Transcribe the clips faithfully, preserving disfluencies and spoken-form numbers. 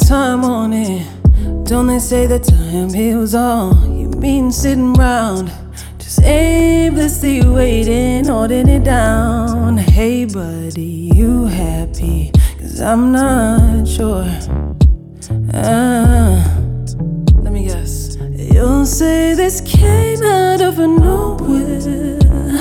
time on it. Don't they say that time heals all? You mean sitting round, just aimlessly waiting, holding it down. Hey buddy, you happy? Cause I'm not sure. uh, Let me guess. You'll say this came out of nowhere,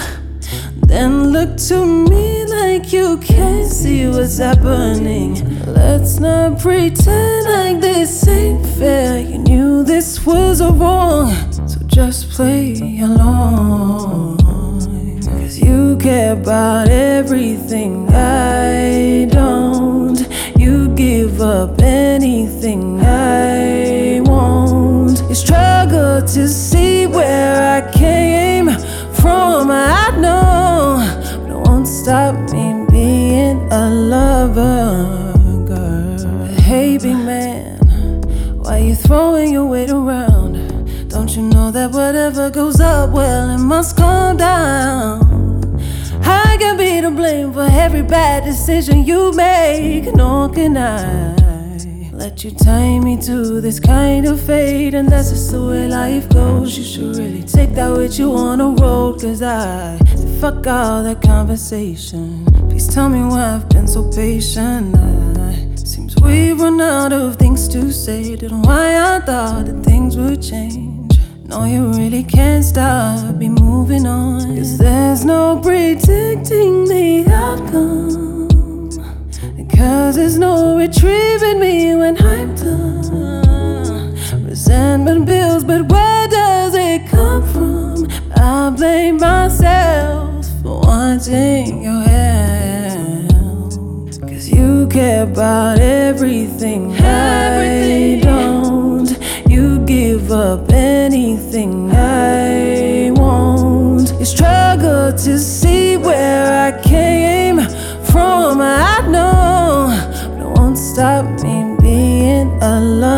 then look to me like you can't see what's happening. Let's not pretend like this ain't fair. You knew this was a wrong, so just play along. Cause you care about everything I don't. You give up anything I won't. You struggle to see where I came from, I know, but it won't stop me being a lover, girl. Hey big man, why you throwing your weight around? Don't you know that whatever goes up, well, it must come down? I can be to blame for every bad decision you make, nor can I let you tie me to this kind of fate. And that's just the way life goes. You should really take that with you on the road. Cause I said fuck all that conversation. Please tell me why I've been so patient. I, seems we've run out of things to say. Don't know why I thought that things would change. No, you really can't stop me moving on. Cause there's no predicting the outcome. Cause there's no retrieving me when I'm done. Resentment builds, but where does it come from? I blame myself for wanting your help. Cause you care about everything, everything I don't. You give up anything I won't. You struggle to see where I came from, I know, but it won't stop me being alone.